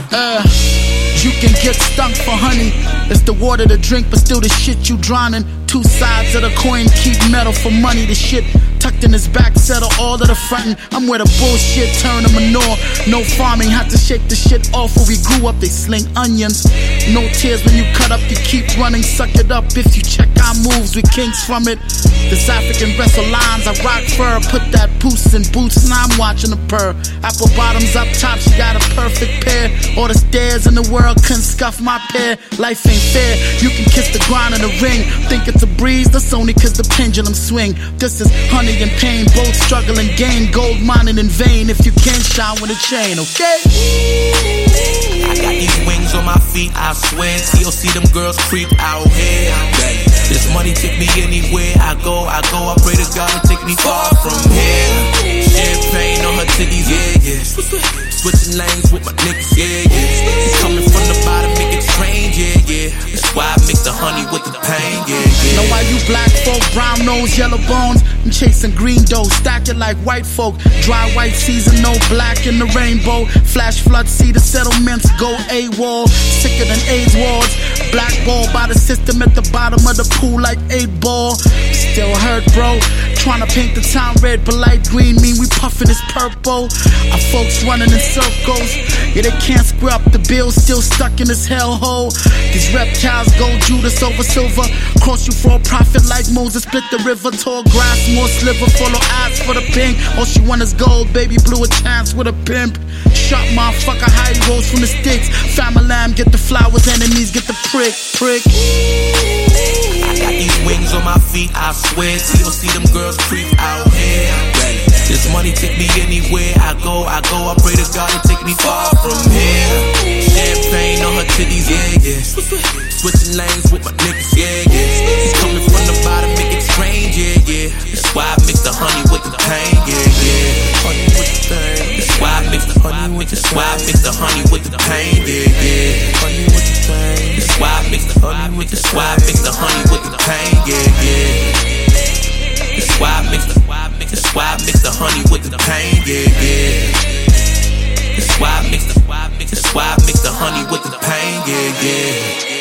You can get stunk for honey. It's the water to drink, but still the shit you drowning. Two sides of the coin, keep metal for money. The shit tucked in his back, settle all of the frontin'. I'm where the bullshit turn to manure. No farming, had to shake the shit off where we grew up. They sling onions. No tears when you cut up, you keep running. Suck it up if you check our moves with kinks from it. This African wrestle lines, I rock fur. Put that boost in boots, and I'm watching the purr. Apple bottoms up top, she got a perfect pair. All the stairs in the world couldn't scuff my pair. Life ain't fair, you can kiss the ground in the ring. Think it's a breeze, that's only cause the pendulum swing. This is honey and pain, both struggle and gain. Gold mining in vain if you can't shine with a chain, okay? I got these wings on my feet, I swear. TLC, them girls creep out here. This money take me anywhere I go. I pray to God to take me far from here. Champagne on her titties, yeah. Switching lanes with my niggas, yeah. Coming from the bottom, make it strange, yeah. That's why I mix the honey with the pain, yeah. Know why you black folk, brown nose, yellow bones? I'm chasing green dough, stack it like white folk. Dry white season, no black in the rainbow. Flash flood, see the settlements go AWOL. Sicker than AIDS wars. Black ball by the system at the bottom of the pool like 8 ball. Still hurt, bro. Trying to paint the town red, but light green mean we puffin' this purple. Our folks running in circles. Yeah, they can't square up the bill, still stuck in this hellhole. These reptiles go Judas over silver. Cross you for a profit like Moses split the river. Tall grass, more sliver, full of ass for the pink. All she want is gold, baby blue a chance with a pimp. Shot motherfucker, high rolls from the sticks. Family lamb, get the flowers, enemies get the prick. I got these wings on my feet, I swear. TLC, them girls creep out here. This money take me anywhere I go. I pray to God to take me far from here. Champagne on her titties, yeah. Switching lanes with my niggas, yeah. Coming from the bottom, make it strange, yeah. That's why I mix the honey with the pain, yeah. Honey with the pain. That's why I mix the honey with the. That's why I mix the honey with the pain, yeah. Honey with the pain. That's why I mix the honey with. That's why I mix the honey with the pain, yeah. That's why I mix the. That's why I mix the honey with the pain, yeah. That's why I mix the. That's why I mix the honey with the pain, yeah.